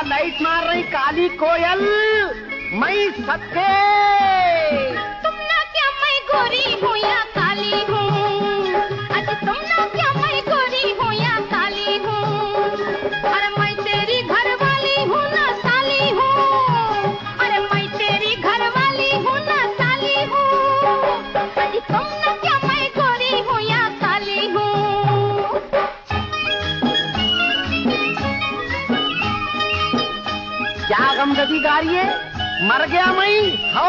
Light मार रही काली कोयल, मैं सबके। तुम ना क्या मैं गोरी हूँ या काली हूँ, अच्छा तुम ना क्या मैं गोरी हूँ या काली हूँ, अरे मैं तेरी घर वाली हूँ ना साली हूँ, अरे मैं तेरी घर वाली हूँ ना साली हूँ, अच्छा तुम ना क्या मैं गोरी हूँ या काली हूँ। क्या गमगती गा रही है? मर गया मैं हो।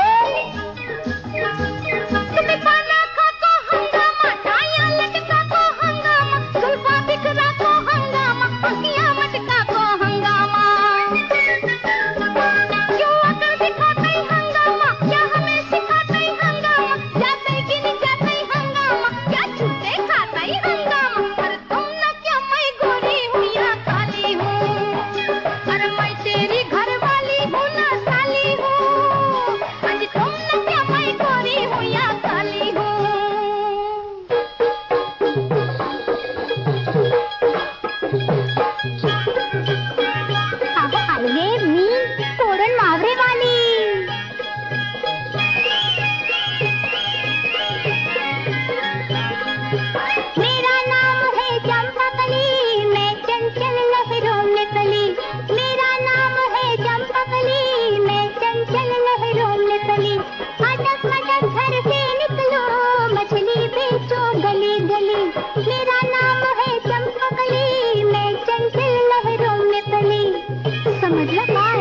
तुम्हें खाना खा को हंगामा, टाया लटका को हंगामा, जुल्फा बिखरा को हंगामा, आँखियाँ मटका को हंगामा। क्यों अकल दिखाते ही हंगामा, क्या हमें सिखाते ही हंगामा, जाते ही गिनी जाते ही हंगामा, क्या छूटे खाता ही हंगामा। अरे तुम ना क्या मैं गोरी हूँ या काली हूँ, अरे मैं तेरी घर वाली हूँ ना साली हूँ, अरे तुम ना क्या मैं गोरी हूँ या काली हूँ। अरे मी तोरण मावरे वाली। मेरा नाम है चंपकली, मैं चंचल लहरों में चली, मेरा नाम है चंपकली, मैं चंचल लहरों में चली। अटक मटक घर से निकलो, मछली बेचो गली गली, मेरा नाम है चंपकली, मैं चंचल लहरों में चली। समझ लो पाए।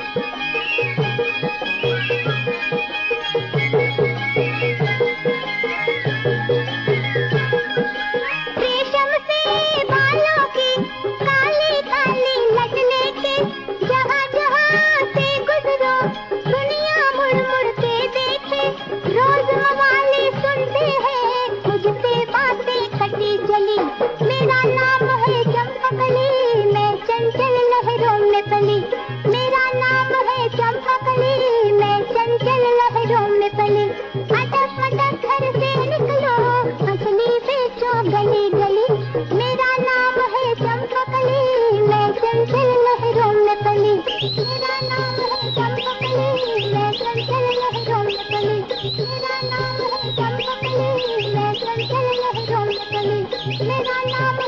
रेशम से बालों की काली काली लट लेके, जहाँ जहाँ से गुजरो दुनिया मुड़ मुड़ के देखे, रोज मवाली सुनते हैं मुझसे बातें खटी जली, मेरा नाम है चंपकली, मैं चंचल लहरों में चली, मेरा नाम है चंपकली, मैं चंचल लहरों में चली। अटक मटक घर से निकलो, मछली बेचो गली गली, मेरा नाम है चंपकली, मैं चंचल लहरों में चली, मेरा नाम है चंपकली, मैं चंचल लहरों में चली, मेरा नाम है चंपकली, मैं चंचल लहरों में चली, मेरा नाम